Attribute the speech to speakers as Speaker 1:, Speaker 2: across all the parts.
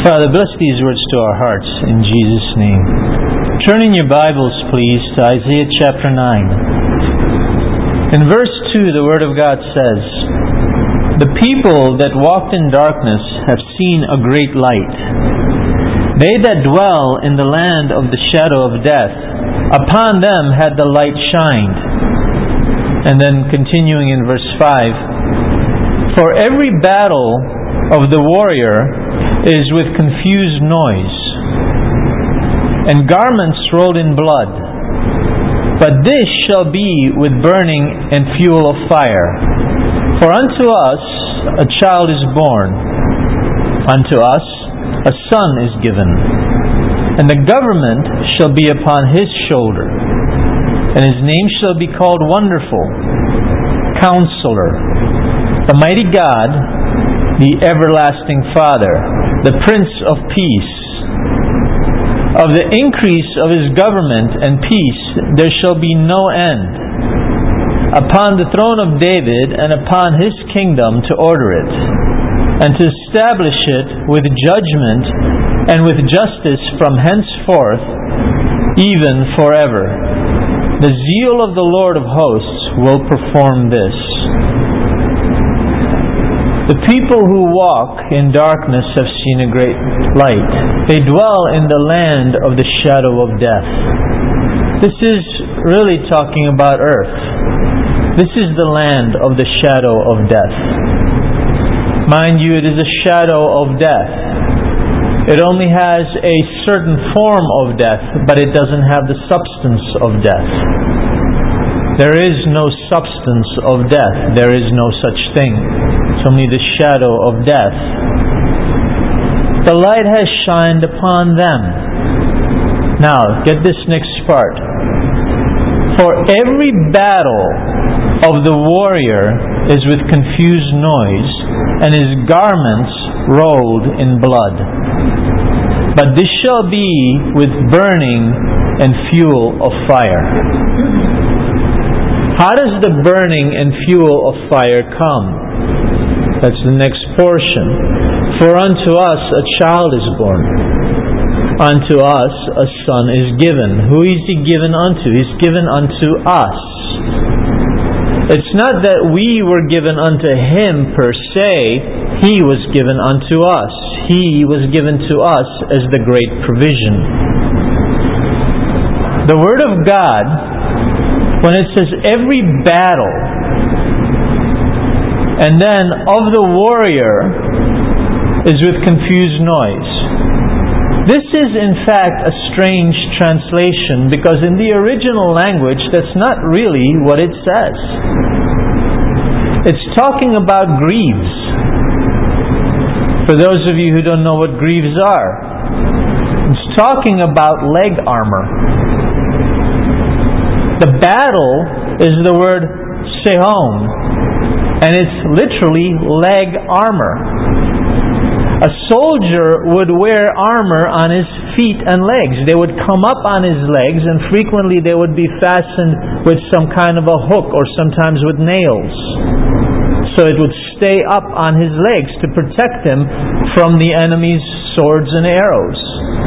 Speaker 1: Father, bless these words to our hearts in Jesus' name. Turn in your Bibles, please, to Isaiah chapter 9. In verse 2, the Word of God says, "The people that walked in darkness have seen a great light. They that dwell in the land of the shadow of death, upon them had the light shined." And then continuing in verse 5, "For every battle of the warrior is with confused noise, and garments rolled in blood. But this shall be with burning and fuel of fire. For unto us a child is born, unto us a son is given, and the government shall be upon his shoulder, and his name shall be called Wonderful, Counselor, the Mighty God, the Everlasting Father, the Prince of Peace. Of the increase of his government and peace there shall be no end, upon the throne of David and upon his kingdom, to order it, and to establish it with judgment and with justice from henceforth, even forever. The zeal of the Lord of hosts will perform this." The people who walk in darkness have seen a great light. They dwell in the land of the shadow of death. This is really talking about earth. This is the land of the shadow of death. Mind you, it is a shadow of death. It only has a certain form of death, but it doesn't have the substance of death. There is no substance of death. There is no such thing. It's only the shadow of death. The light has shined upon them. Now, get this next part. "For every battle of the warrior is with confused noise, and his garments rolled in blood. But this shall be with burning and fuel of fire." How does the burning and fuel of fire come? That's the next portion. "For unto us a child is born, unto us a son is given." Who is he given unto? He's given unto us. It's not that we were given unto him per se. He was given unto us. He was given to us as the great provision. The Word of God, when it says every battle, and then of the warrior is with confused noise. This is in fact a strange translation, because in the original language that's not really what it says. It's talking about greaves. For those of you who don't know what greaves are, it's talking about leg armor. The battle is the word sehom, and it's literally leg armor. A soldier would wear armor on his feet and legs. They would come up on his legs, and frequently they would be fastened with some kind of a hook, or sometimes with nails. So it would stay up on his legs to protect him from the enemy's swords and arrows.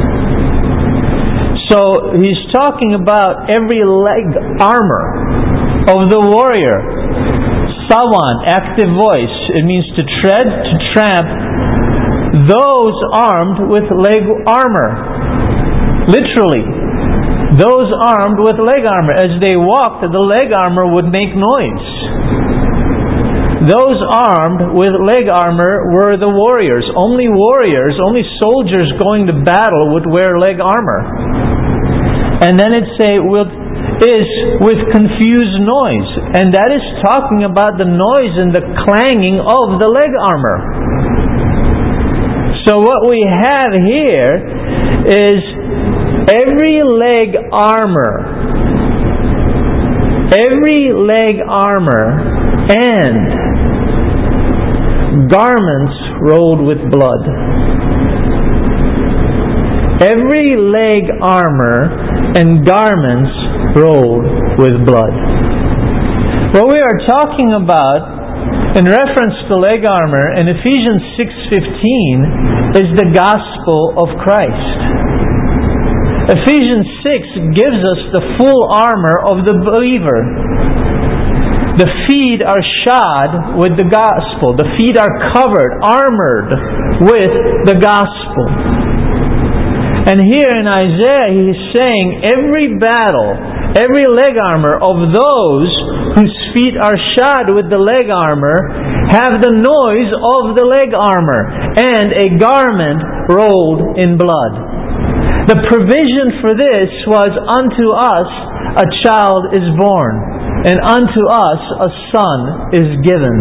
Speaker 1: So he's talking about every leg armor of the warrior. Sawan, active voice. It means to tread, to tramp. Those armed with leg armor. Literally. Those armed with leg armor. As they walked, the leg armor would make noise. Those armed with leg armor were the warriors. Only soldiers going to battle would wear leg armor. And then it is with confused noise. And that is talking about the noise and the clanging of the leg armor. So what we have here is every leg armor and garments rolled with blood. Every leg armor and garments rolled with blood. What we are talking about in reference to leg armor in Ephesians 6:15 is the gospel of Christ. Ephesians 6 gives us the full armor of the believer. The feet are shod with the gospel. The feet are covered, armored with the gospel. And here in Isaiah he is saying every battle, every leg armor of those whose feet are shod with the leg armor have the noise of the leg armor and a garment rolled in blood. The provision for this was, unto us a child is born, and unto us a son is given.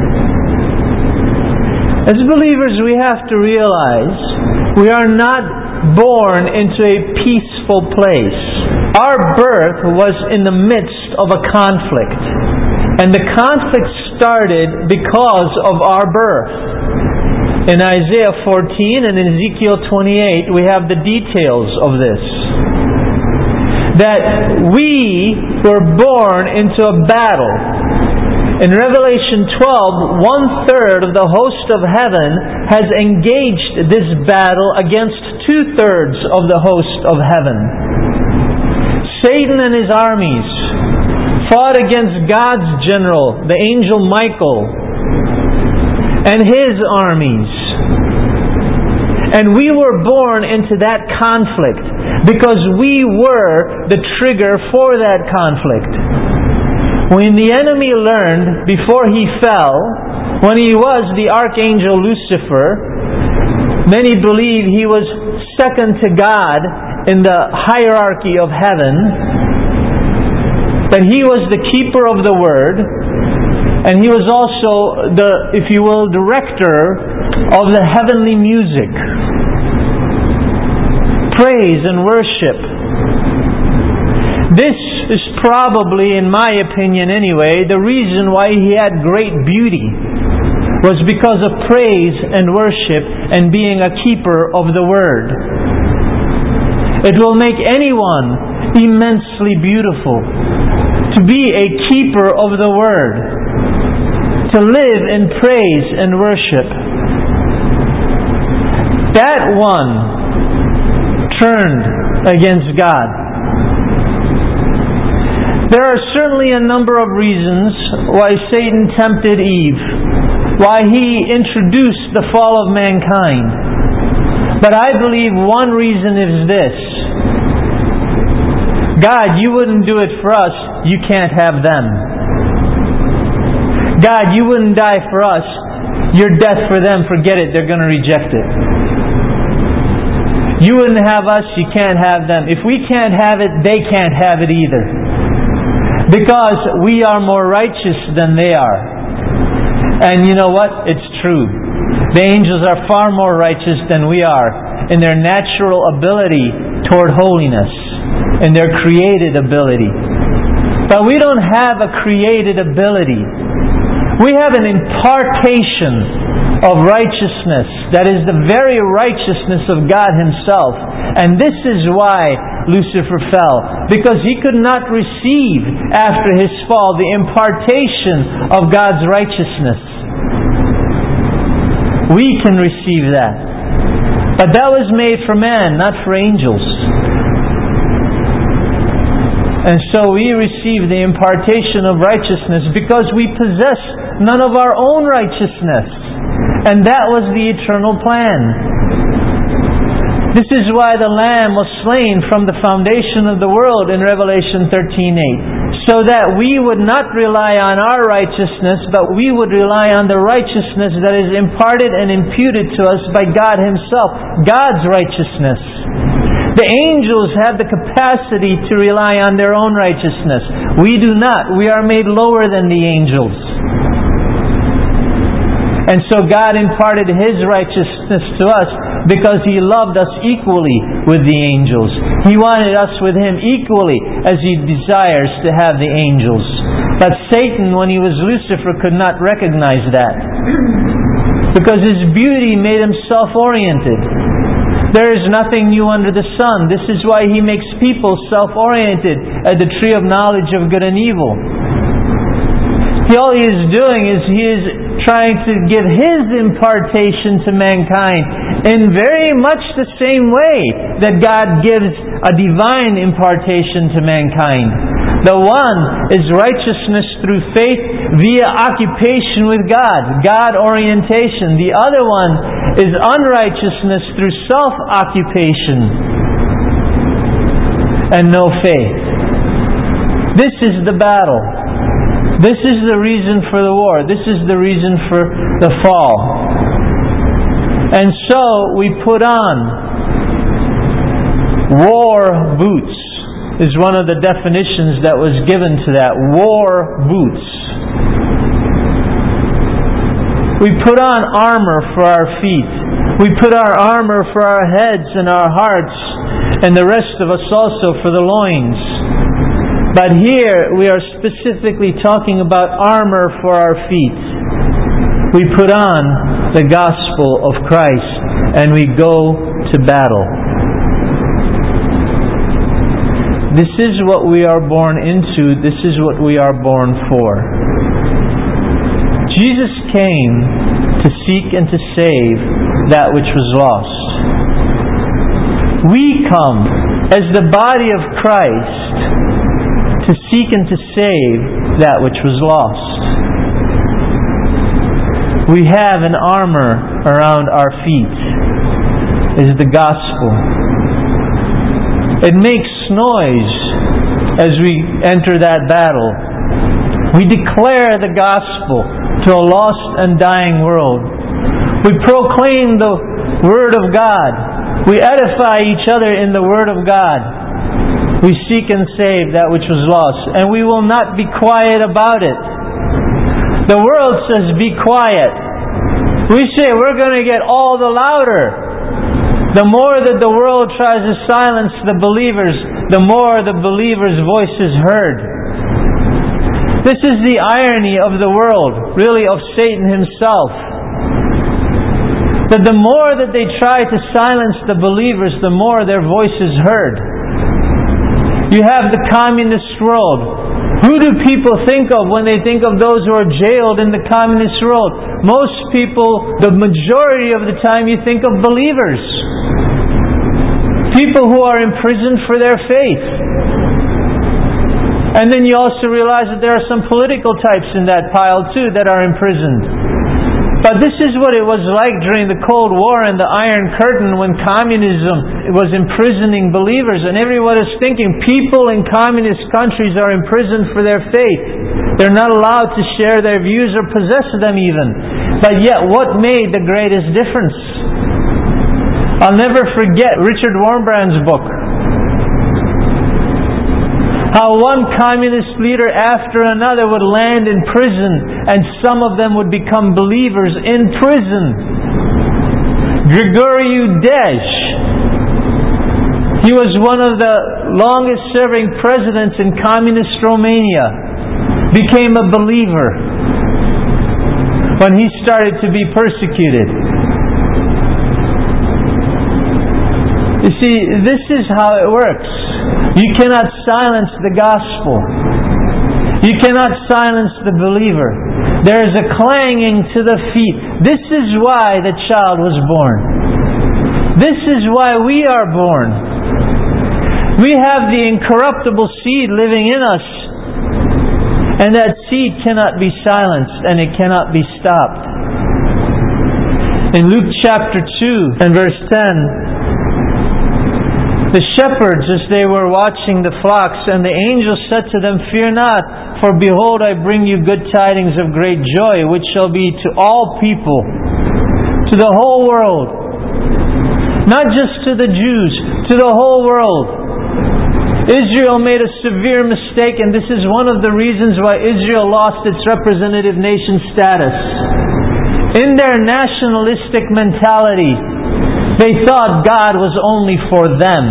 Speaker 1: As believers, we have to realize we are not born into a peaceful place. Our birth was in the midst of a conflict. And the conflict started because of our birth. In Isaiah 14 and in Ezekiel 28, we have the details of this. That we were born into a battle. In Revelation 12, 1/3 of the host of heaven has engaged this battle against 2/3 of the host of heaven. Satan and his armies fought against God's general, the angel Michael, and his armies. And we were born into that conflict because we were the trigger for that conflict. When the enemy learned, before he fell, when he was the archangel Lucifer, many believe he was second to God in the hierarchy of heaven, that he was the keeper of the word, and he was also the, if you will, director of the heavenly music, praise and worship. This is probably, in my opinion anyway, the reason why he had great beauty was because of praise and worship and being a keeper of the word. It will make anyone immensely beautiful to be a keeper of the word, to live in praise and worship. That one turned against God. There are certainly a number of reasons why Satan tempted Eve, why he introduced the fall of mankind. But I believe one reason is this: God, you wouldn't do it for us, you can't have them. God, you wouldn't die for us, your death for them, forget it, they're going to reject it. You wouldn't have us, you can't have them. If we can't have it, they can't have it either. Because we are more righteous than they are. And you know what? It's true. The angels are far more righteous than we are in their natural ability toward holiness, in their created ability. But we don't have a created ability. We have an impartation of righteousness that is the very righteousness of God Himself. And this is why Lucifer fell, because he could not receive after his fall the impartation of God's righteousness. We can receive that. But that was made for man, not for angels. And so we receive the impartation of righteousness because we possess none of our own righteousness. And that was the eternal plan. This is why the Lamb was slain from the foundation of the world in Revelation 13:8. So that we would not rely on our righteousness, but we would rely on the righteousness that is imparted and imputed to us by God Himself. God's righteousness. The angels have the capacity to rely on their own righteousness. We do not. We are made lower than the angels. And so God imparted His righteousness to us because He loved us equally with the angels. He wanted us with Him equally as He desires to have the angels. But Satan, when he was Lucifer, could not recognize that. Because his beauty made him self-oriented. There is nothing new under the sun. This is why he makes people self-oriented at the tree of knowledge of good and evil. All He is doing is He is trying to give His impartation to mankind in very much the same way that God gives a divine impartation to mankind. The one is righteousness through faith via occupation with God, God orientation. The other one is unrighteousness through self-occupation and no faith. This is the battle. This is the reason for the war. This is the reason for the fall. And so we put on war boots, is one of the definitions that was given to that. War boots. We put on armor for our feet. We put our armor for our heads and our hearts, and the rest of us also for the loins. But here we are specifically talking about armor for our feet. We put on the gospel of Christ and we go to battle. This is what we are born into. This is what we are born for. Jesus came to seek and to save that which was lost. We come as the body of Christ to seek and to save that which was lost. We have an armor around our feet. Is the gospel. It makes noise as we enter that battle. We declare the gospel to a lost and dying world. We proclaim the Word of God. We edify each other in the Word of God. We seek and save that which was lost. And we will not be quiet about it. The world says, be quiet. We say, we're going to get all the louder. The more that the world tries to silence the believers, the more the believers' voice is heard. This is the irony of the world, really of Satan himself. That the more that they try to silence the believers, the more their voice is heard. You have the communist world. Who do people think of when they think of those who are jailed in the communist world? Most people, the majority of the time, you think of believers. People who are imprisoned for their faith. And then you also realize that there are some political types in that pile too that are imprisoned. But this is what it was like during the Cold War and the Iron Curtain when communism was imprisoning believers, and everyone is thinking people in communist countries are imprisoned for their faith. They're not allowed to share their views or possess them even. But yet what made the greatest difference? I'll never forget Richard Wurmbrand's book. How one communist leader after another would land in prison, and some of them would become believers in prison. Grigoriy Dej, he was one of the longest serving presidents in communist Romania, became a believer when he started to be persecuted. You see, this is how it works. You cannot silence the gospel. You cannot silence the believer. There is a clanging to the feet. This is why the child was born. This is why we are born. We have the incorruptible seed living in us. And that seed cannot be silenced and it cannot be stopped. In Luke chapter 2 and verse 10, the shepherds, as they were watching the flocks, and the angel said to them, "Fear not, for behold, I bring you good tidings of great joy, which shall be to all people, to the whole world." Not just to the Jews, to the whole world. Israel made a severe mistake, and this is one of the reasons why Israel lost its representative nation status. In their nationalistic mentality, they thought God was only for them.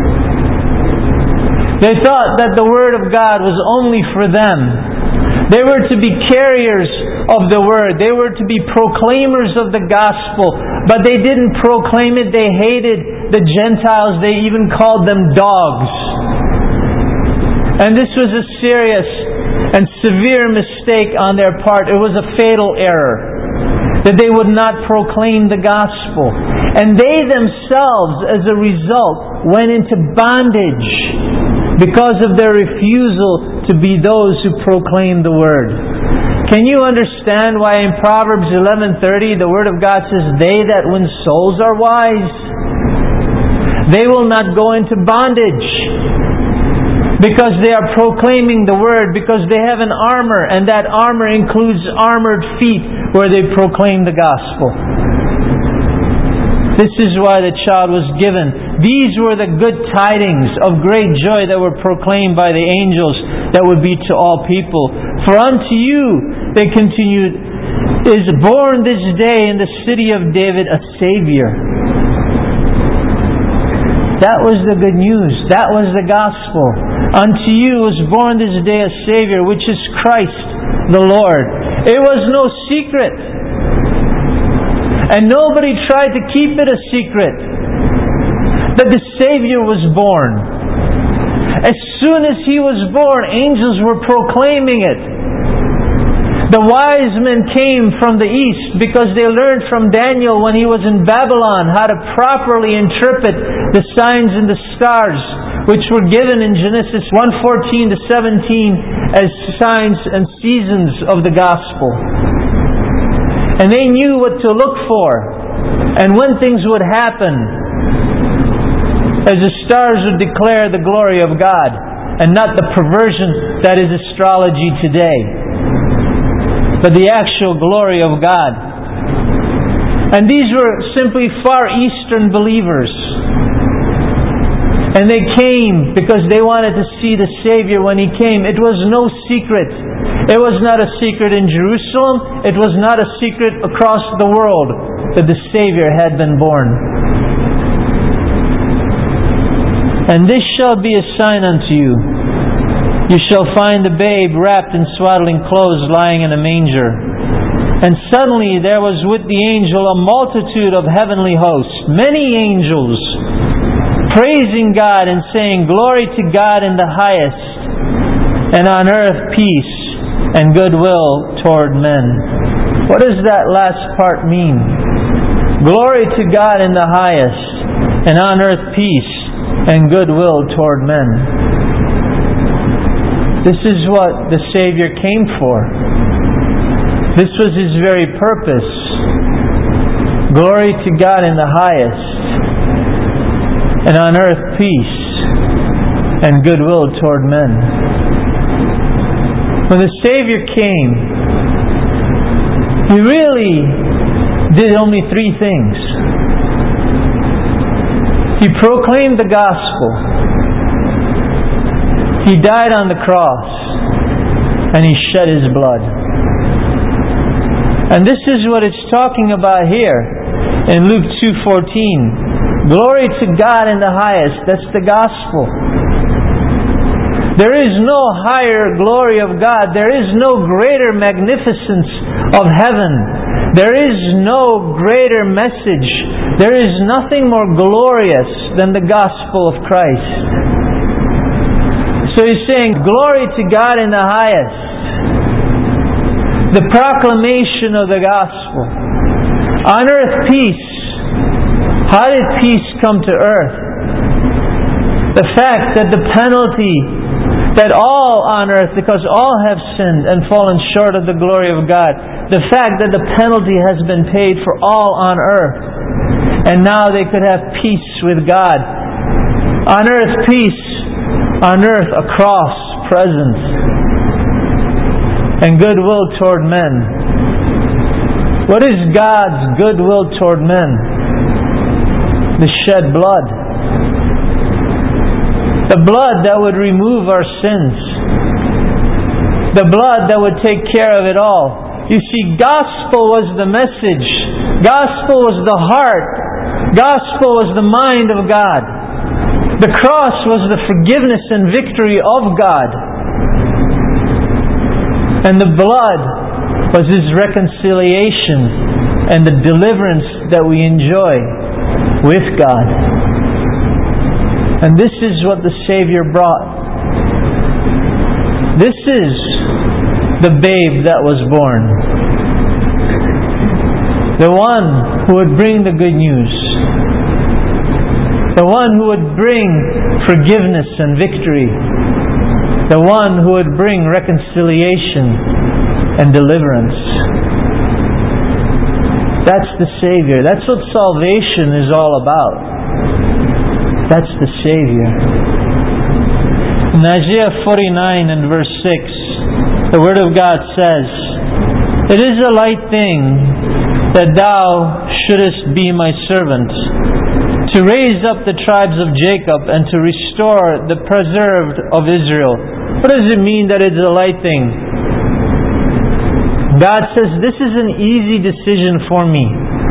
Speaker 1: They thought that the Word of God was only for them. They were to be carriers of the Word. They were to be proclaimers of the gospel. But they didn't proclaim it. They hated the Gentiles. They even called them dogs. And this was a serious and severe mistake on their part. It was a fatal error, that they would not proclaim the gospel. And they themselves, as a result, went into bondage because of their refusal to be those who proclaim the Word. Can you understand why in Proverbs 11:30 the Word of God says, "They that win souls are wise"? They will not go into bondage because they are proclaiming the Word, because they have an armor, and that armor includes armored feet where they proclaim the gospel. This is why the child was given. These were the good tidings of great joy that were proclaimed by the angels that would be to all people. For unto you, they continued, is born this day in the city of David a Savior. That was the good news. That was the gospel. Unto you was born this day a Savior, which is Christ the Lord. It was no secret. And nobody tried to keep it a secret that the Savior was born. As soon as He was born, angels were proclaiming it. The wise men came from the east because they learned from Daniel when he was in Babylon how to properly interpret the signs and the stars, which were given in Genesis 1:14 to 17 as signs and seasons of the gospel. And they knew what to look for and when things would happen, as the stars would declare the glory of God and not the perversion that is astrology today, but the actual glory of God. And these were simply Far Eastern believers. And they came because they wanted to see the Savior when He came. It was no secret. It was not a secret in Jerusalem. It was not a secret across the world that the Savior had been born. And this shall be a sign unto you. You shall find the babe wrapped in swaddling clothes lying in a manger. And suddenly there was with the angel a multitude of heavenly hosts, many angels, praising God and saying, Glory to God in the highest, and on earth peace and goodwill toward men. What does that last part mean? Glory to God in the highest, and on earth peace and goodwill toward men. This is what the Savior came for. This was His very purpose. Glory to God in the highest, and on earth peace and goodwill toward men. When the Savior came, He really did only three things. He proclaimed the gospel, He died on the cross, and He shed His blood. And this is what it's talking about here in Luke 2:14. Glory to God in the highest. That's the gospel. There is no higher glory of God. There is no greater magnificence of heaven. There is no greater message. There is nothing more glorious than the gospel of Christ. So He's saying, glory to God in the highest. The proclamation of the gospel. On earth peace. How did peace come to earth? The fact that the penalty that all on earth, because all have sinned and fallen short of the glory of God, the fact that the penalty has been paid for all on earth, and now they could have peace with God. On earth peace, on earth a cross present, and goodwill toward men. What is God's goodwill toward men? The shed blood. The blood that would remove our sins. The blood that would take care of it all. You see, gospel was the message. Gospel was the heart. Gospel was the mind of God. The cross was the forgiveness and victory of God. And the blood was His reconciliation and the deliverance that we enjoy with God. And this is what the Savior brought. This is the babe that was born. The one who would bring the good news. The one who would bring forgiveness and victory. The one who would bring reconciliation and deliverance. That's the Savior. That's what salvation is all about. That's the Savior. In Isaiah 49 and verse 6, the Word of God says, "It is a light thing that Thou shouldest be my servant, to raise up the tribes of Jacob and to restore the preserved of Israel." What does it mean that it's a light thing? God says, this is an easy decision for me.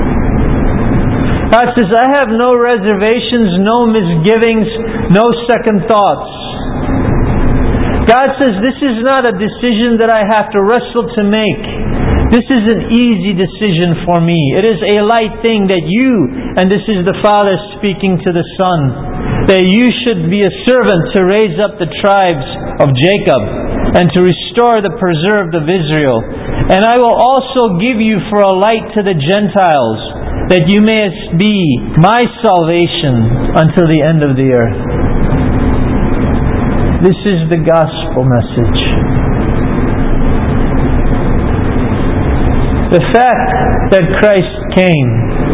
Speaker 1: God says, I have no reservations, no misgivings, no second thoughts. God says, this is not a decision that I have to wrestle to make. This is an easy decision for me. It is a light thing that you, and this is the Father speaking to the Son, that you should be a servant to raise up the tribes of Jacob and to restore the preserved of Israel. And I will also give you for a light to the Gentiles, that you may be my salvation until the end of the earth. This is the gospel message. The fact that Christ came,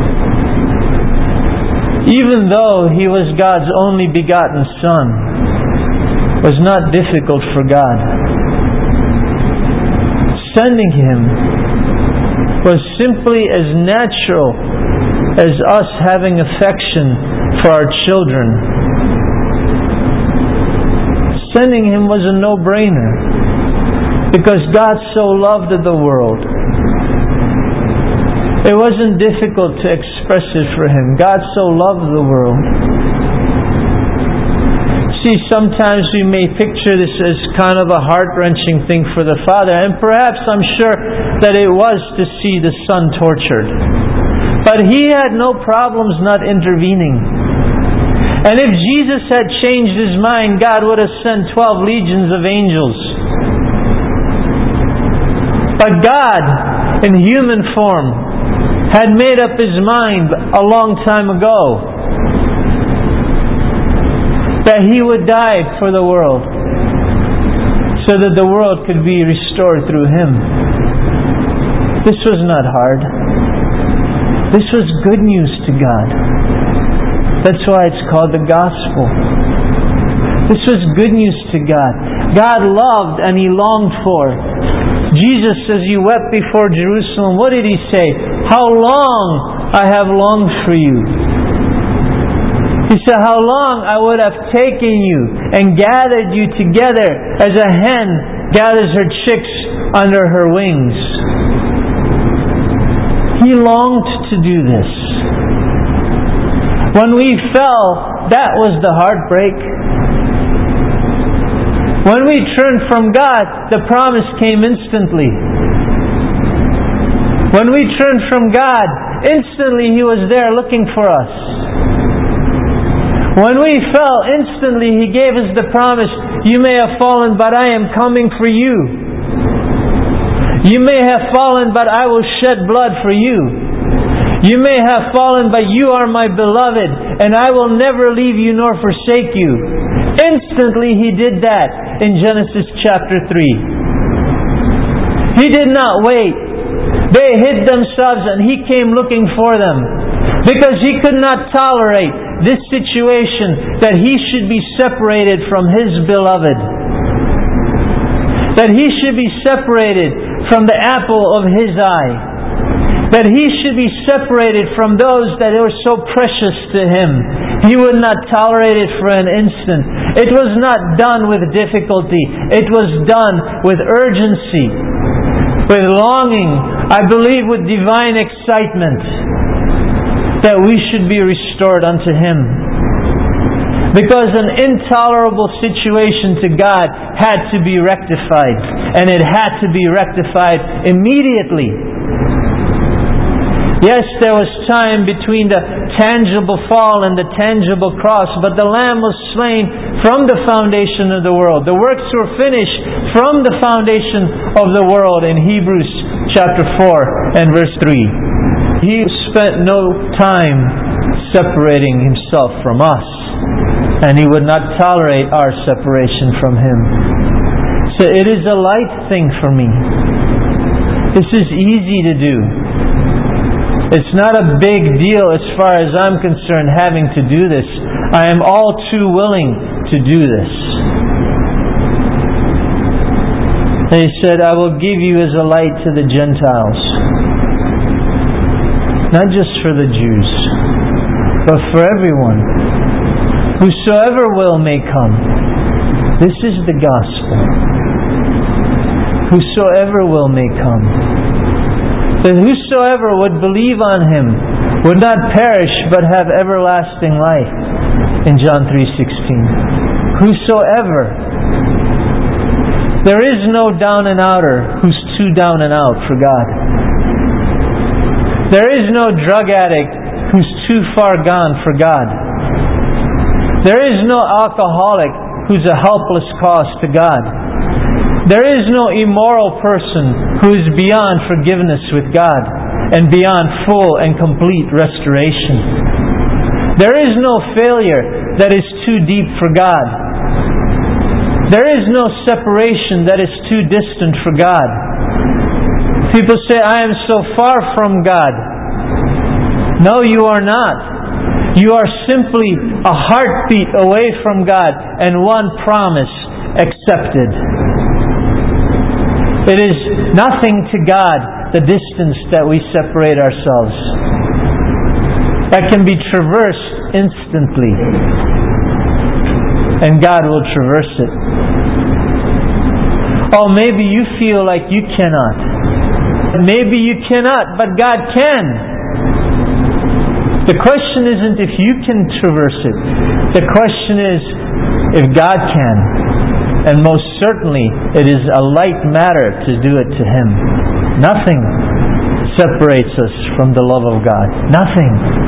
Speaker 1: even though He was God's only begotten Son, was not difficult for God. Sending Him was simply as natural as us having affection for our children. Sending Him was a no-brainer, because God so loved the world. It wasn't difficult to express it for Him. God so loved the world. See, sometimes we may picture this as kind of a heart-wrenching thing for the Father, and perhaps I'm sure that it was to see the Son tortured. But He had no problems not intervening. And if Jesus had changed His mind, God would have sent 12 legions of angels. But God, in human form, had made up His mind a long time ago that He would die for the world, so that the world could be restored through Him. This was not hard. This was good news to God. That's why it's called the gospel. This was good news to God. God loved and He longed for. Jesus says, "You wept before Jerusalem." What did He say? "How long I have longed for you." He said, "How long I would have taken you and gathered you together as a hen gathers her chicks under her wings." He longed to do this. When we fell, that was the heartbreak. When we turned from God, the promise came instantly. When we turned from God, instantly He was there looking for us. When we fell, instantly He gave us the promise, "You may have fallen, but I am coming for you. You may have fallen, but I will shed blood for you. You may have fallen, but you are my beloved, and I will never leave you nor forsake you." Instantly He did that in Genesis chapter 3. He did not wait. They hid themselves and He came looking for them, because He could not tolerate this situation, that He should be separated from His beloved, that He should be separated from the apple of His eye, that He should be separated from those that were so precious to Him. He would not tolerate it for an instant. It was not done with difficulty. It was done with urgency, with longing, I believe with divine excitement, that we should be restored unto Him. Because an intolerable situation to God had to be rectified, and it had to be rectified immediately. Yes, there was time between the tangible fall and the tangible cross, but the Lamb was slain from the foundation of the world. The works were finished from the foundation of the world in Hebrews chapter 4 and verse 3. He spent no time separating Himself from us, and He would not tolerate our separation from Him. So it is a light thing for me. This is easy to do. It's not a big deal as far as I'm concerned having to do this. I am all too willing to do this. He said, I will give you as a light to the Gentiles. Not just for the Jews, but for everyone. Whosoever will may come. This is the gospel. Whosoever will may come. That whosoever would believe on Him would not perish but have everlasting life. In John 3:16. Whosoever. There is no down and outer who's too down and out for God. There is no drug addict who's too far gone for God. There is no alcoholic who's a helpless cause to God. There is no immoral person who is beyond forgiveness with God and beyond full and complete restoration. There is no failure that is too deep for God. There is no separation that is too distant for God. People say, I am so far from God. No, you are not. You are simply a heartbeat away from God and one promise accepted. It is nothing to God, the distance that we separate ourselves. That can be traversed instantly. And God will traverse it. Oh, maybe you feel like you cannot. Maybe you cannot, but God can. The question isn't if you can traverse it. The question is if God can. And most certainly, it is a light matter to do it to Him. Nothing separates us from the love of God. Nothing.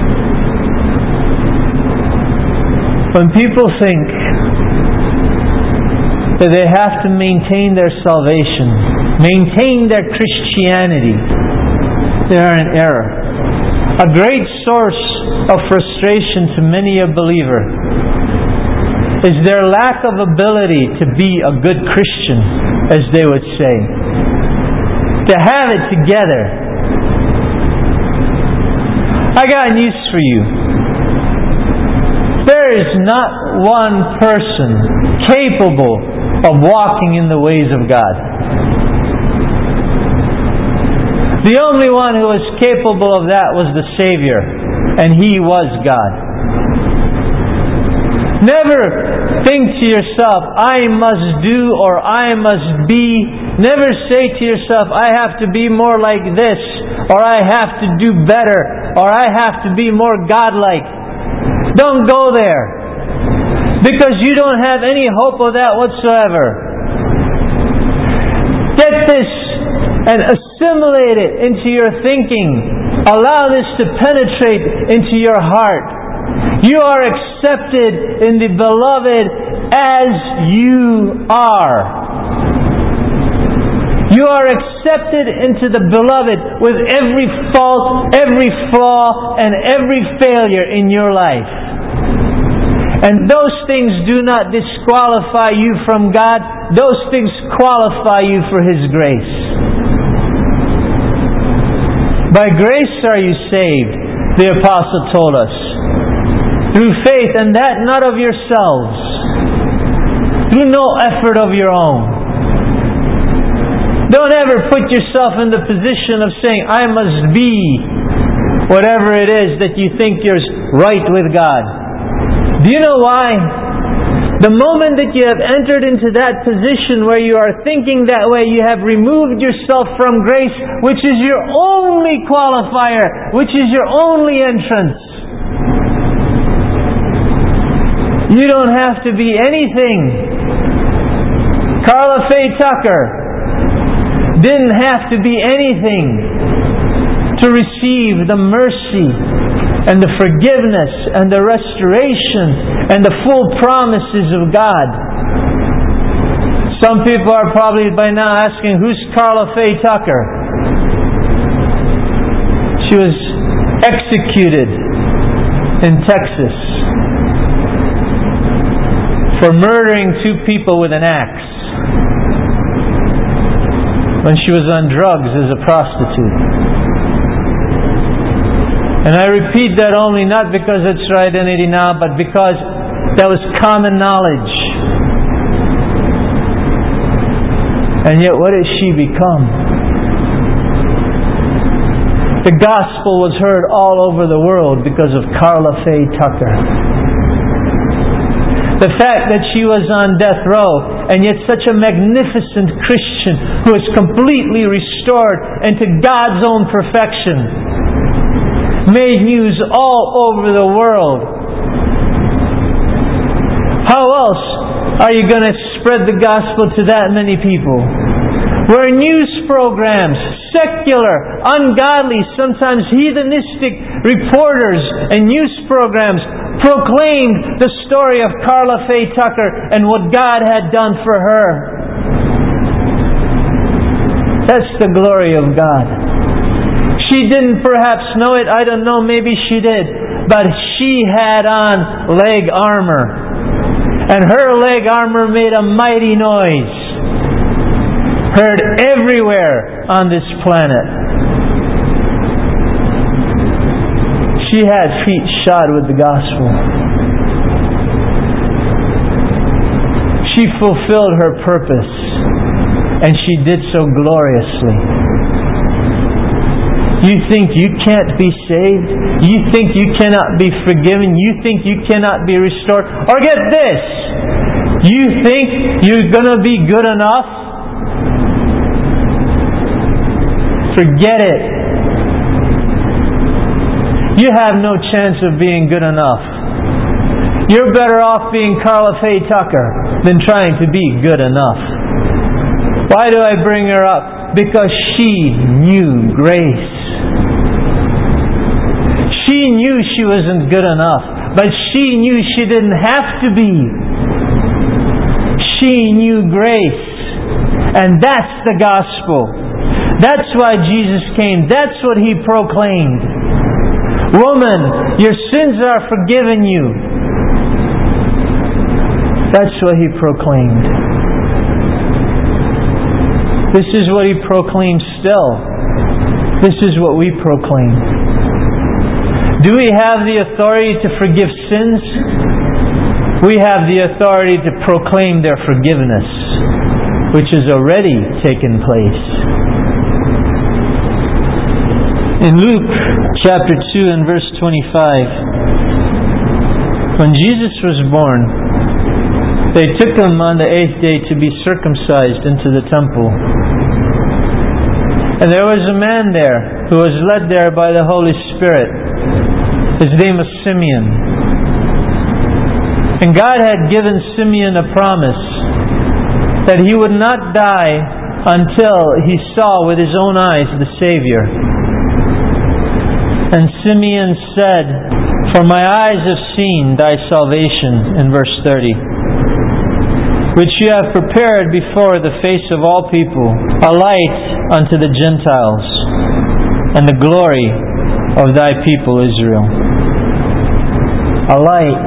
Speaker 1: When people think that they have to maintain their salvation, maintain their Christianity, they are in error. A great source of frustration to many a believer is their lack of ability to be a good Christian, as they would say. To have it together. I got news for you. There is not one person capable of walking in the ways of God. The only one who was capable of that was the Savior, and He was God. Never think to yourself, I must do or I must be. Never say to yourself, I have to be more like this, or I have to do better, or I have to be more godlike. Don't go there, because you don't have any hope of that whatsoever. Get this and assimilate it into your thinking. Allow this to penetrate into your heart. You are accepted in the Beloved as you are. You are accepted into the Beloved with every fault, every flaw, and every failure in your life. And those things do not disqualify you from God. Those things qualify you for His grace. By grace are you saved, the Apostle told us. Through faith, and that not of yourselves. Through no effort of your own. Don't ever put yourself in the position of saying, I must be whatever it is that you think you're right with God. Do you know why? The moment that you have entered into that position where you are thinking that way, you have removed yourself from grace, which is your only qualifier, which is your only entrance. You don't have to be anything. Carla Faye Tucker didn't have to be anything to receive the mercy and the forgiveness and the restoration and the full promises of God. Some people are probably by now asking, who's Karla Faye Tucker? She was executed in Texas for murdering 2 people with an axe when she was on drugs as a prostitute. And I repeat that only not because it's her identity now, but because that was common knowledge. And yet what has she become? The gospel was heard all over the world because of Karla Faye Tucker. The fact that she was on death row, and yet such a magnificent Christian who is completely restored into God's own perfection, made news all over the world. How else are you going to spread the gospel to that many people? Where news programs, secular, ungodly, sometimes heathenistic reporters and news programs proclaimed the story of Karla Faye Tucker and what God had done for her. That's the glory of God. She didn't perhaps know it. I don't know, maybe she did. But she had on leg armor. And her leg armor made a mighty noise. Heard everywhere on this planet. She had feet shod with the gospel. She fulfilled her purpose, and she did so gloriously. You think you can't be saved? You think you cannot be forgiven? You think you cannot be restored? Or get this! You think you're going to be good enough? Forget it. You have no chance of being good enough. You're better off being Karla Faye Tucker than trying to be good enough. Why do I bring her up? Because she knew grace. She knew she wasn't good enough, but she knew she didn't have to be. She knew grace. And that's the gospel. That's why Jesus came. That's what He proclaimed. Woman, your sins are forgiven you. That's what He proclaimed. This is what He proclaims still. This is what we proclaim. Do we have the authority to forgive sins? We have the authority to proclaim their forgiveness, which has already taken place. In Luke chapter 2 and verse 25, when Jesus was born, they took Him on the 8th day to be circumcised into the temple. And there was a man there who was led there by the Holy Spirit. His name was Simeon. And God had given Simeon a promise that he would not die until he saw with his own eyes the Savior. And Simeon said, "For my eyes have seen Thy salvation," in verse 30, "which You have prepared before the face of all people, a light unto the Gentiles, and the glory of Thy people Israel." A light.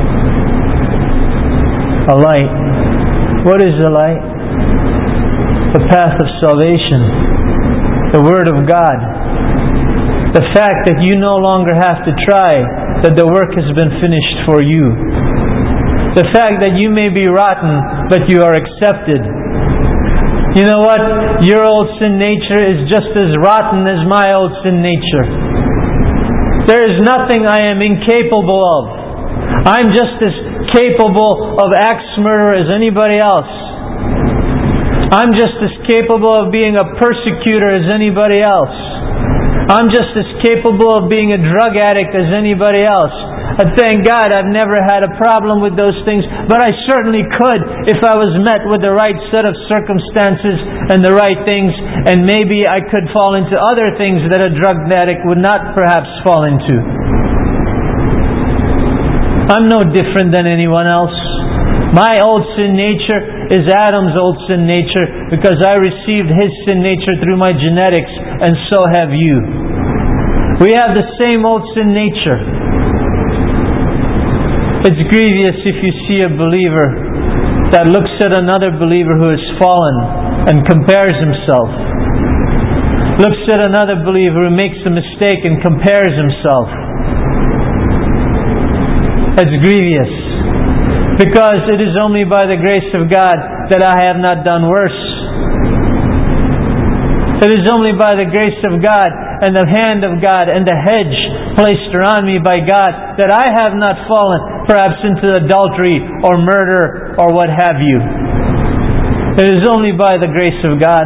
Speaker 1: A light. What is the light? The path of salvation. The Word of God. The fact that you no longer have to try, that the work has been finished for you. The fact that you may be rotten, but you are accepted. You know what? Your old sin nature is just as rotten as my old sin nature. There is nothing I am incapable of. I'm just as capable of axe murder as anybody else. I'm just as capable of being a persecutor as anybody else. I'm just as capable of being a drug addict as anybody else. I thank God I've never had a problem with those things, but I certainly could if I was met with the right set of circumstances and the right things, and maybe I could fall into other things that a drug addict would not perhaps fall into. I'm no different than anyone else. My old sin nature is Adam's old sin nature because I received his sin nature through my genetics, and so have you. We have the same old sin nature. It's grievous if you see a believer that looks at another believer who has fallen and compares himself. Looks at another believer who makes a mistake and compares himself. It's grievous. Because it is only by the grace of God that I have not done worse. It is only by the grace of God and the hand of God and the hedge placed around me by God that I have not fallen, perhaps into adultery or murder or what have you. It is only by the grace of God.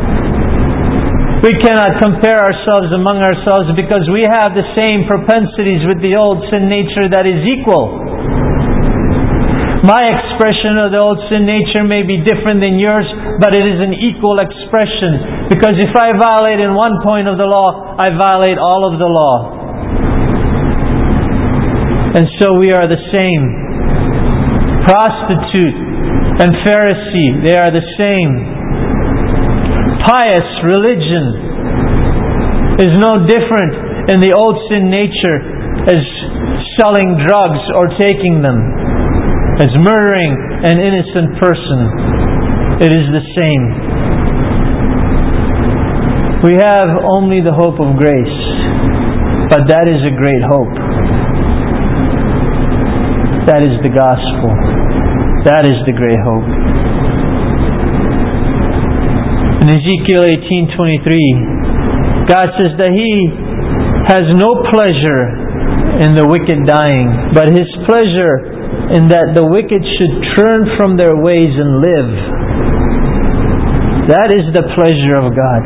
Speaker 1: We cannot compare ourselves among ourselves because we have the same propensities with the old sin nature that is equal. My expression of the old sin nature may be different than yours, but it is an equal expression. Because if I violate in one point of the law, I violate all of the law. And so we are the same. Prostitute and Pharisee, they are the same. Pious religion is no different in the old sin nature as selling drugs or taking them, as murdering an innocent person. It is the same. We have only the hope of grace, but that is a great hope. That is the gospel. That is the great hope. In Ezekiel 18:23, God says that He has no pleasure in the wicked dying, but His pleasure in that the wicked should turn from their ways and live. That is the pleasure of God.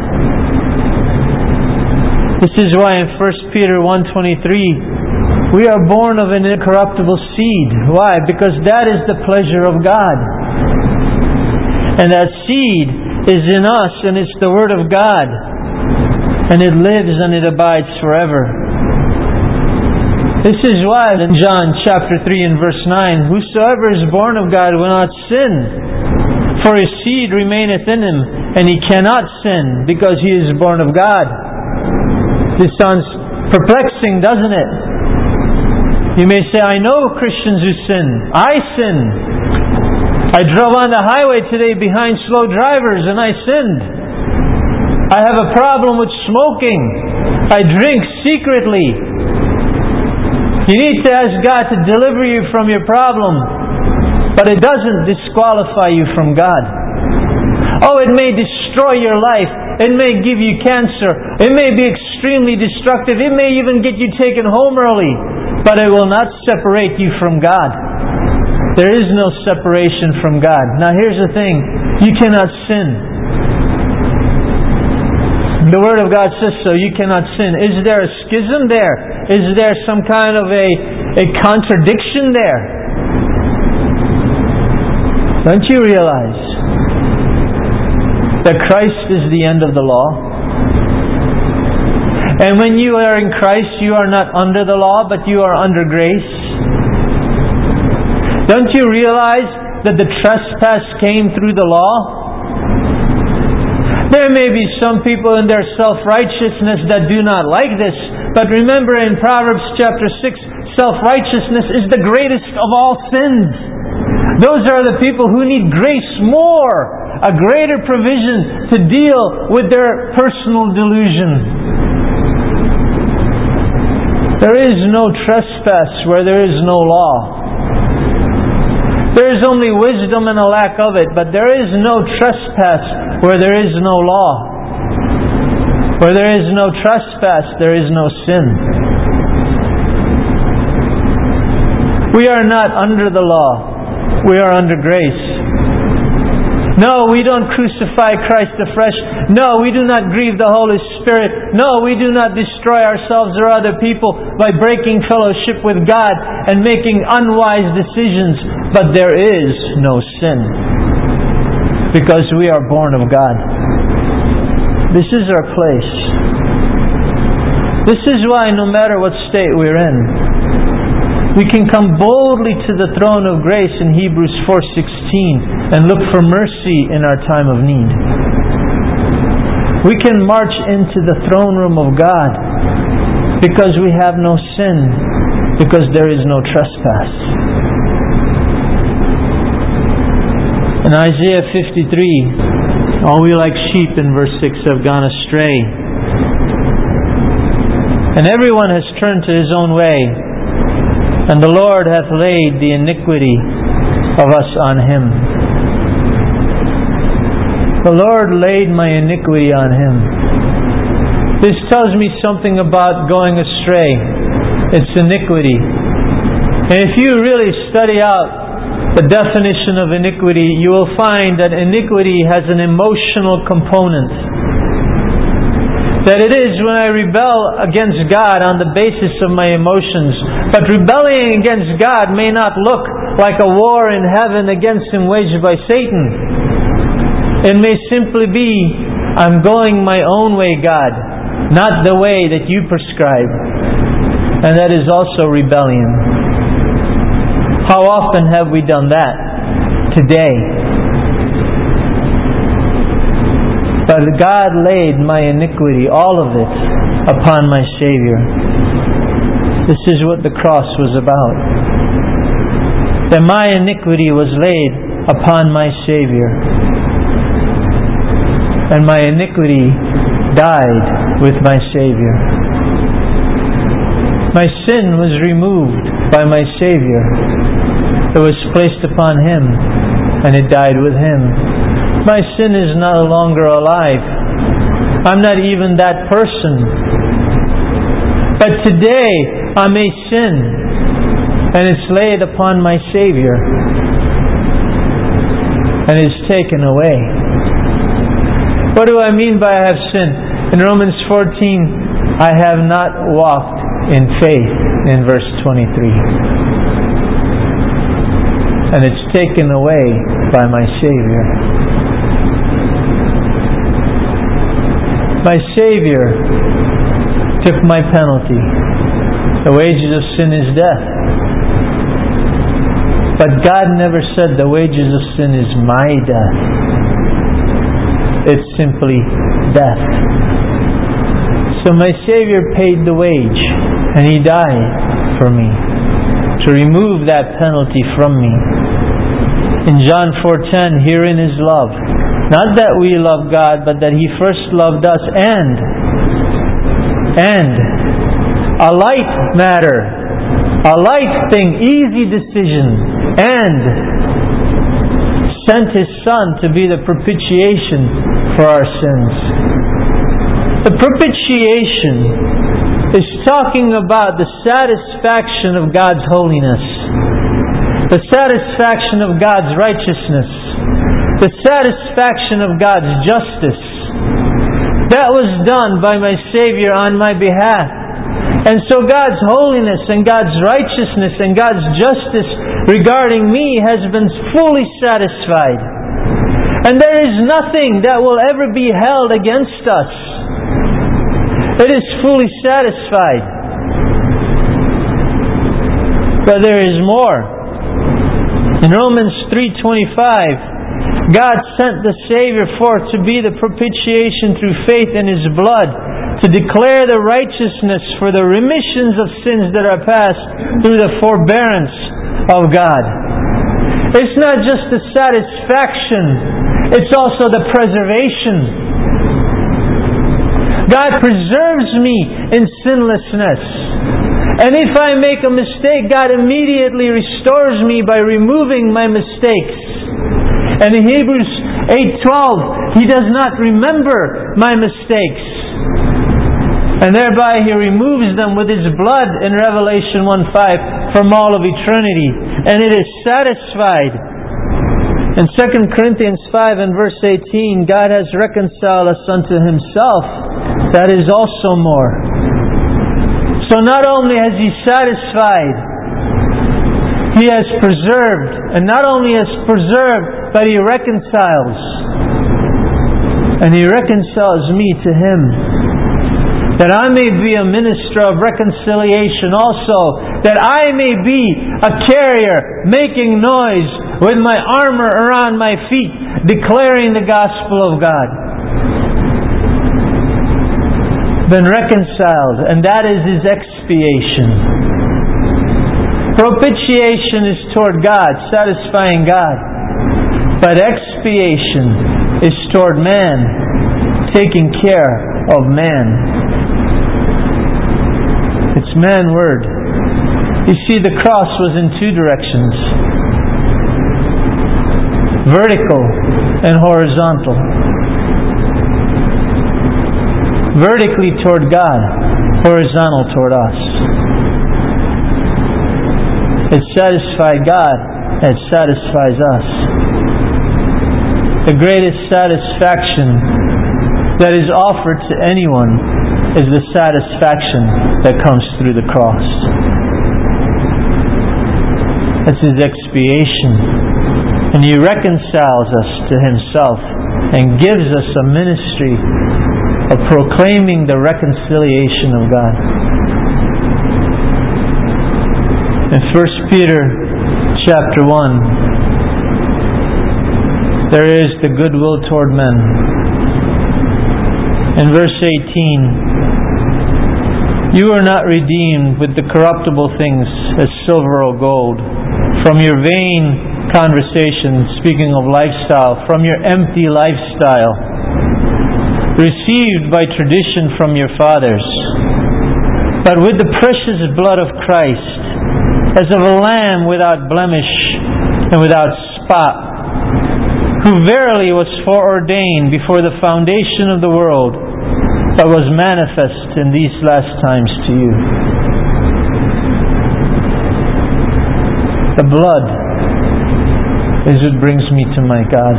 Speaker 1: This is why in 1 Peter 1:23 we are born of an incorruptible seed. Why? Because that is the pleasure of God. And that seed is in us, and it's the Word of God. And it lives and it abides forever. This is why in John chapter 3 and verse 9, whosoever is born of God will not sin, for his seed remaineth in him, and he cannot sin, because he is born of God. This sounds perplexing, doesn't it? You may say, I know Christians who sin. I sin. I drove on the highway today behind slow drivers and I sinned. I have a problem with smoking. I drink secretly. You need to ask God to deliver you from your problem. But it doesn't disqualify you from God. Oh, it may destroy your life. It may give you cancer. It may be extremely destructive. It may even get you taken home early. But it will not separate you from God. There is no separation from God. Now here's the thing. You cannot sin. The Word of God says so. You cannot sin. Is there a schism there? Is there some kind of a contradiction there? Don't you realize that Christ is the end of the law? And when you are in Christ, you are not under the law, but you are under grace. Don't you realize that the trespass came through the law? There may be some people in their self-righteousness that do not like this, but remember in Proverbs chapter 6, self-righteousness is the greatest of all sins. Those are the people who need grace more, a greater provision to deal with their personal delusion. There is no trespass where there is no law. There is only wisdom and a lack of it, but there is no trespass where there is no law. Where there is no trespass, there is no sin. We are not under the law. We are under grace. No, we don't crucify Christ afresh. No, we do not grieve the Holy Spirit. No, we do not destroy ourselves or other people by breaking fellowship with God and making unwise decisions. But there is no sin, because we are born of God. This is our place. This is why no matter what state we're in, We can come boldly to the throne of grace in Hebrews 4:16 and look for mercy in our time of need. We can march into the throne room of God because we have no sin, because there is no trespass. In Isaiah 53, all we like sheep in verse 6 have gone astray, and everyone has turned to his own way, and the Lord hath laid the iniquity of us on Him. The Lord laid my iniquity on Him. This tells me something about going astray. It's iniquity. And if you really study out the definition of iniquity, you will find that iniquity has an emotional component. That it is when I rebel against God on the basis of my emotions. But rebelling against God may not look like a war in heaven against Him waged by Satan. It may simply be, I'm going my own way, God, not the way that You prescribe. And that is also rebellion. How often have we done that? Today. But God laid my iniquity, all of it, upon my Savior. This is what the cross was about. That my iniquity was laid upon my Savior. And my iniquity died with my Savior. My sin was removed by my Savior. It was placed upon Him, and it died with Him. My sin is no longer alive. I'm not even that person. But today I may sin, and it's laid upon my Savior, and it's taken away. What do I mean by I have sinned? In Romans 14, I have not walked in faith, in verse 23. And it's taken away by my Savior. My Savior took my penalty. The wages of sin is death. But God never said the wages of sin is my death. It's simply death. So my Savior paid the wage, and He died for me to remove that penalty from me. In John 4:10, herein is love. Not that we love God, but that He first loved us, and a light matter, a light thing, easy decision, and sent His Son to be the propitiation for our sins. The propitiation is talking about the satisfaction of God's holiness, the satisfaction of God's righteousness, the satisfaction of God's justice. That was done by my Savior on my behalf. And so God's holiness and God's righteousness and God's justice regarding me has been fully satisfied. And there is nothing that will ever be held against us. It is fully satisfied. But there is more. In Romans 3:25, God sent the Savior forth to be the propitiation through faith in His blood, to declare the righteousness for the remissions of sins that are past through the forbearance of God. It's not just the satisfaction, it's also the preservation. God preserves me in sinlessness. And if I make a mistake, God immediately restores me by removing my mistakes. And in Hebrews 8:12, He does not remember my mistakes. And thereby He removes them with His blood in Revelation 1:5 from all of eternity. And it is satisfied. In 2 Corinthians 5 and verse 18, God has reconciled us unto Himself. That is also more. So not only has He satisfied, He has preserved. And not only has preserved, but He reconciles. And He reconciles me to Him, that I may be a minister of reconciliation also that I may be a carrier, making noise with my armor around my feet, declaring the gospel of God. Been reconciled, and that is His expiation. Propitiation is toward God, satisfying God. But expiation is toward man, taking care of man. It's man-word. You see, the cross was in two directions. Vertical and horizontal. Vertically toward God, horizontal toward us. It satisfied God, it satisfies us. The greatest satisfaction that is offered to anyone is the satisfaction that comes through the cross. That's His expiation. And He reconciles us to Himself and gives us a ministry of proclaiming the reconciliation of God. In 1 Peter chapter 1, there is the goodwill toward men. In verse 18, you are not redeemed with the corruptible things as silver or gold, from your vain conversation, speaking of lifestyle, from your empty lifestyle, received by tradition from your fathers, but with the precious blood of Christ, as of a lamb without blemish and without spot, who verily was foreordained before the foundation of the world, but was manifest in these last times to you. The blood is what brings me to my God.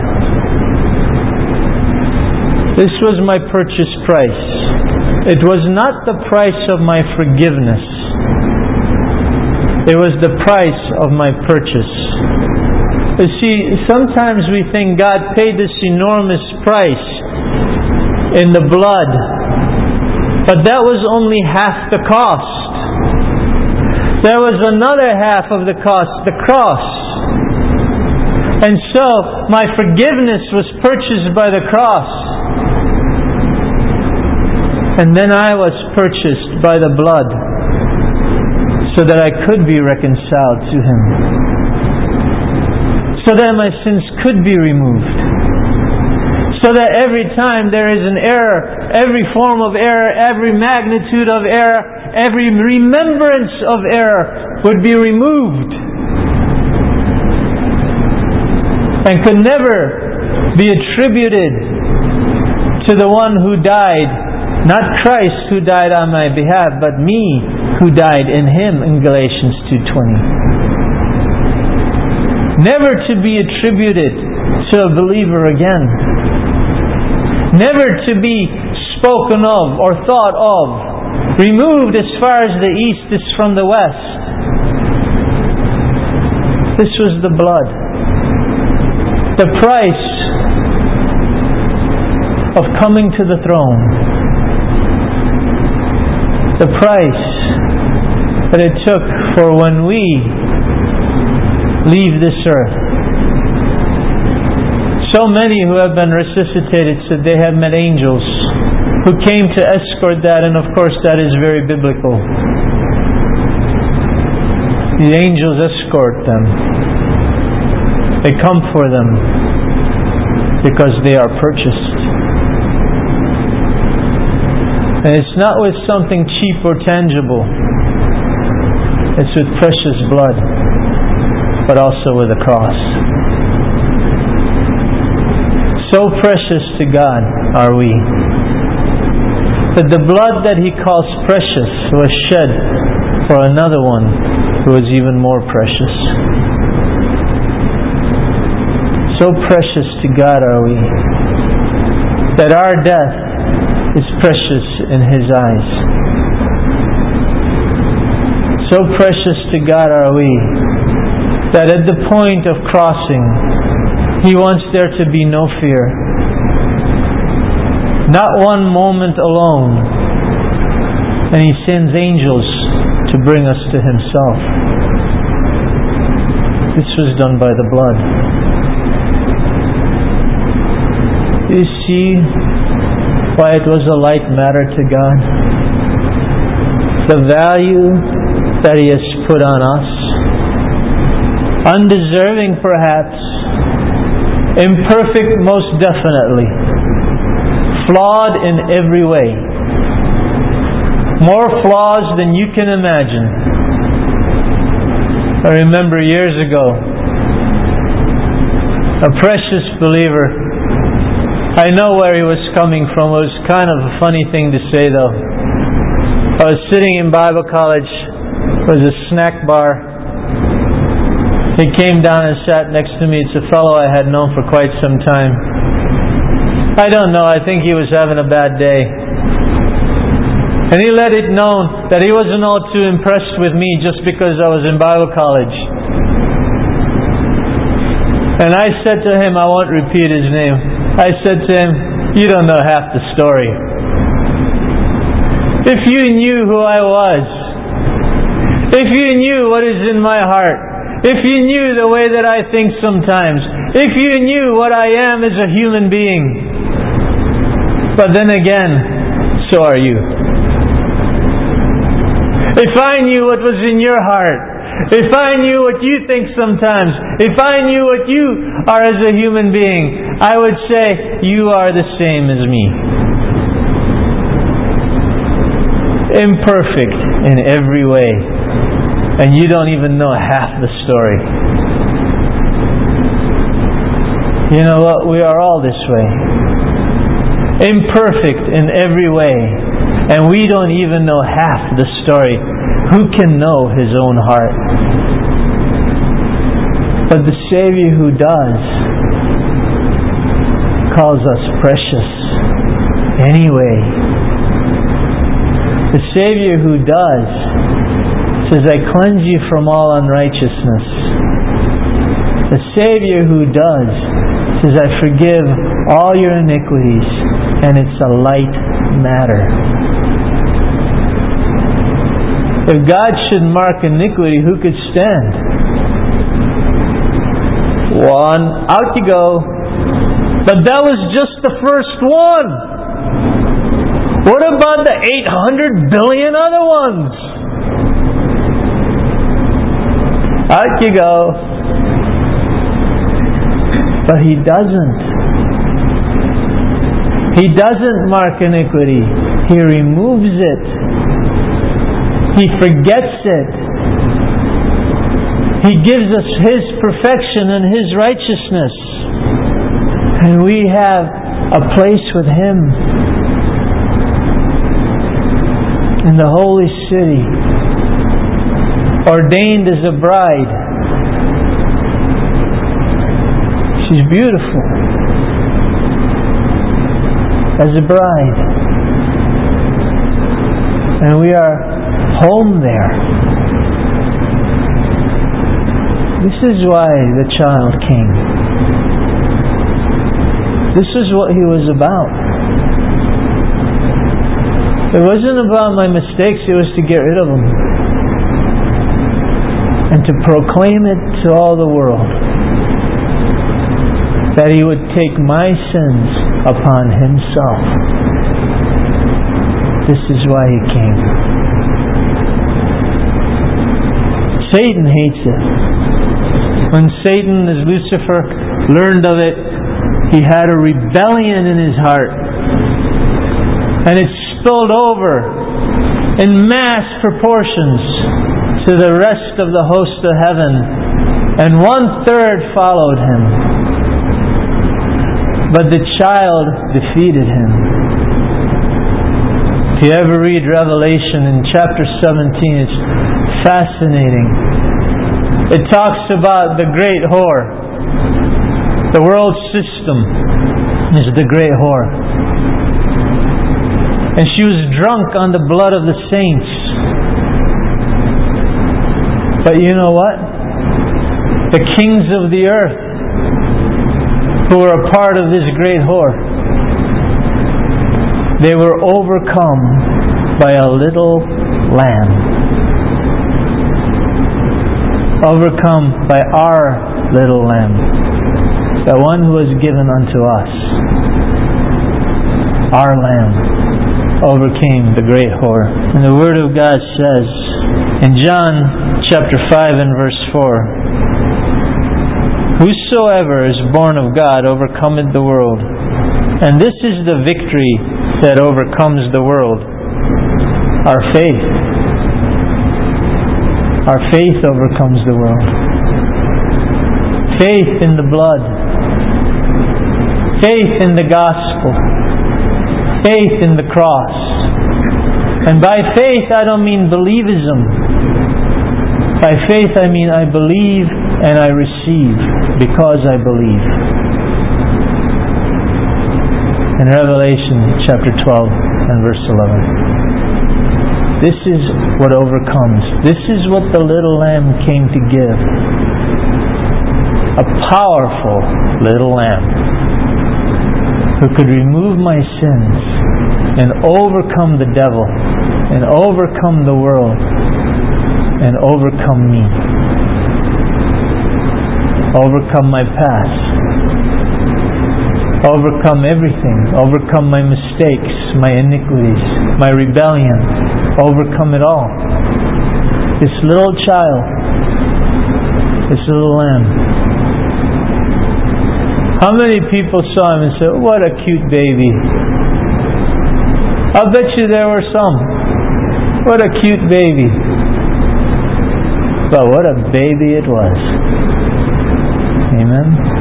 Speaker 1: This was my purchase price. It was not the price of my forgiveness. It was the price of my purchase. You see, sometimes we think God paid this enormous price in the blood, but that was only half the cost. There was another half of the cost, the cross. And so, my forgiveness was purchased by the cross. And then I was purchased by the blood, so that I could be reconciled to Him, so that my sins could be removed, so that every time there is an error, every form of error, every magnitude of error, every remembrance of error would be removed and could never be attributed to the one who died. Not Christ who died on my behalf, but me who died in Him, in Galatians 2:20. Never to be attributed to a believer again. Never to be spoken of or thought of. Removed as far as the east is from the west. This was the blood. The price of coming to the throne. The price that it took for when we leave this earth. So many who have been resuscitated said they have met angels who came to escort that, and of course that is very biblical. The angels escort them. They come for them because they are purchased. And it's not with something cheap or tangible. It's with precious blood, but also with a cross. So precious to God are we, that the blood that He calls precious was shed for another one who was even more precious. So precious to God are we, that our death is precious in His eyes. So precious to God are we, that at the point of crossing, He wants there to be no fear. Not one moment alone. And He sends angels to bring us to Himself. This was done by the blood. You see why it was a light matter to God? The value that He has put on us. Undeserving perhaps. Imperfect most definitely. Flawed in every way. More flaws than you can imagine. I remember years ago, a precious believer, I know where he was coming from. It was kind of a funny thing to say though. I was sitting in Bible college. There was a snack bar. He came down and sat next to me. It's a fellow I had known for quite some time. I don't know, I think he was having a bad day. And he let it known that he wasn't all too impressed with me just because I was in Bible college. And I said to him, I won't repeat his name, I said to him, you don't know half the story. If you knew who I was, if you knew what is in my heart, if you knew the way that I think sometimes, if you knew what I am as a human being. But then again, so are you. If I knew what was in your heart, if I knew what you think sometimes, if I knew what you are as a human being, I would say, you are the same as me. Imperfect in every way. And you don't even know half the story. You know what? We are all this way. Imperfect in every way. And we don't even know half the story. Who can know his own heart? But the Savior who does calls us precious anyway. The Savior who does says, I cleanse you from all unrighteousness. The Savior who does says, I forgive all your iniquities, and it's a light matter. If God should mark iniquity, who could stand? One, out you go. But that was just the first one. What about the 800 billion other ones? Out you go. But He doesn't. He doesn't mark iniquity. He removes it. He forgets it. He gives us His perfection and His righteousness. And we have a place with Him in the holy city, ordained as a bride. She's beautiful as a bride. And we are home there. This is why the child came. This is what He was about. It wasn't about my mistakes, it was to get rid of them. And to proclaim it to all the world. That He would take my sins upon Himself. This is why He came. Satan hates it. When Satan, as Lucifer, learned of it, he had a rebellion in his heart. And it spilled over in mass proportions to the rest of the host of heaven. And 1/3 followed him. But the child defeated him. If you ever read Revelation in chapter 17, it's fascinating. It talks about the great whore. The world system is the great whore. And she was drunk on the blood of the saints. But you know what? The kings of the earth, who were a part of this great whore, they were overcome by a little lamb. overcome by our little lamb, the one who was given unto us. Our lamb overcame the great whore. And the Word of God says in John chapter 5 and verse 4, whosoever is born of God overcometh the world. And this is the victory that overcomes the world, our faith. Our faith overcomes the world. Faith in the blood. Faith in the gospel. Faith in the cross. And by faith I don't mean believism. By faith I mean I believe and I receive because I believe. In Revelation chapter 12 and verse 11. This is what overcomes. This is what the little lamb came to give. A powerful little lamb who could remove my sins and overcome the devil and overcome the world and overcome me. Overcome my past. Overcome everything. Overcome my mistakes, my iniquities, my rebellion. Overcome it all. This little child, this little lamb. How many people saw him and said, what a cute baby? I'll bet you there were some. What a cute baby. But what a baby it was. Amen.